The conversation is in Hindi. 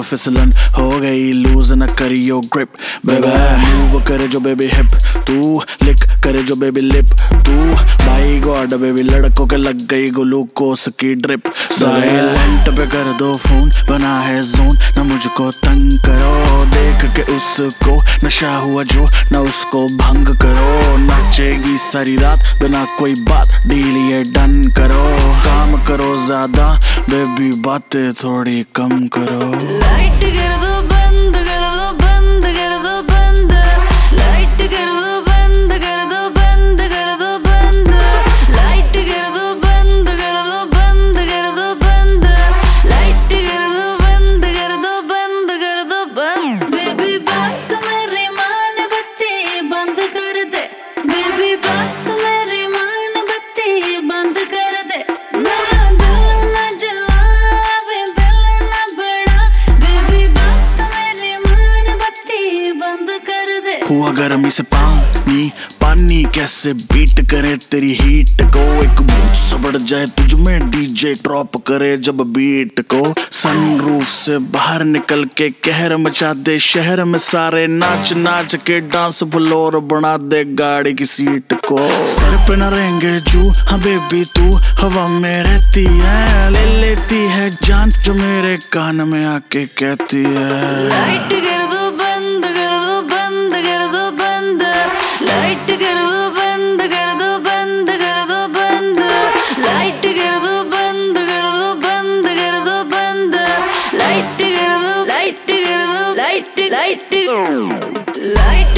फिसलन हो गई लूज न करियो ग्रिप बेबी मूव करे जो बेबी हिप तू लिक करे जो बेबी लिप तू बाई गॉड बेबी लड़कों के लग गई ग्लूकोस की ड्रिप साइलेंट पे कर दो फोन बना है जोन न मुझको तंग करो देख के उसको नशा हुआ जो न उसको भंग करो नाचेगी सारी रात बिना कोई बात डील ये डन करो काम करो ज्यादा बेबी बातें थोड़ी कम करो लाइट कर दो बंद कर दो बंद कर दो बंद लाइट कर दो बंद कर दो बंद कर दो बंद लाइट कर दो बंद कर दो बंद कर दो बंद लाइट कर दो बंद कर दो बंद कर दो बंद बेबी बात मेरी मान बत्ती बंद कर दे बेबी बात मेरी मान बत्ती बंद कर दे मेरा दिल ना जलावे दिल ना बड़ा बेबी बात मेरी मान बत्ती बंद कर दे हुआ गर्मी से पानी पानी कैसे बीट करे तेरी हीट को एक बूथ सा बढ़ जाए तुझ में डीजे ड्रॉप करे जब बीट को सनरूफ से बाहर निकल के कहर मचा दे शहर में सारे नाच नाच के डांस फ्लोर बना दे गाड़ी की सीट को सर पे न रहेंगे जू हाँ बेबी तू हवा में रहती है ले लेती है जान जो मेरे कान में आके कहती है लाइट कर दो बंद कर दो बंद कर दो बंद लाइट कर दो बंद कर दो बंद कर दो बंद लाइट कर दो बंद कर दो बंद कर दो बंद लाइट कर दो लाइट कर दो लाइट लाइट लाइट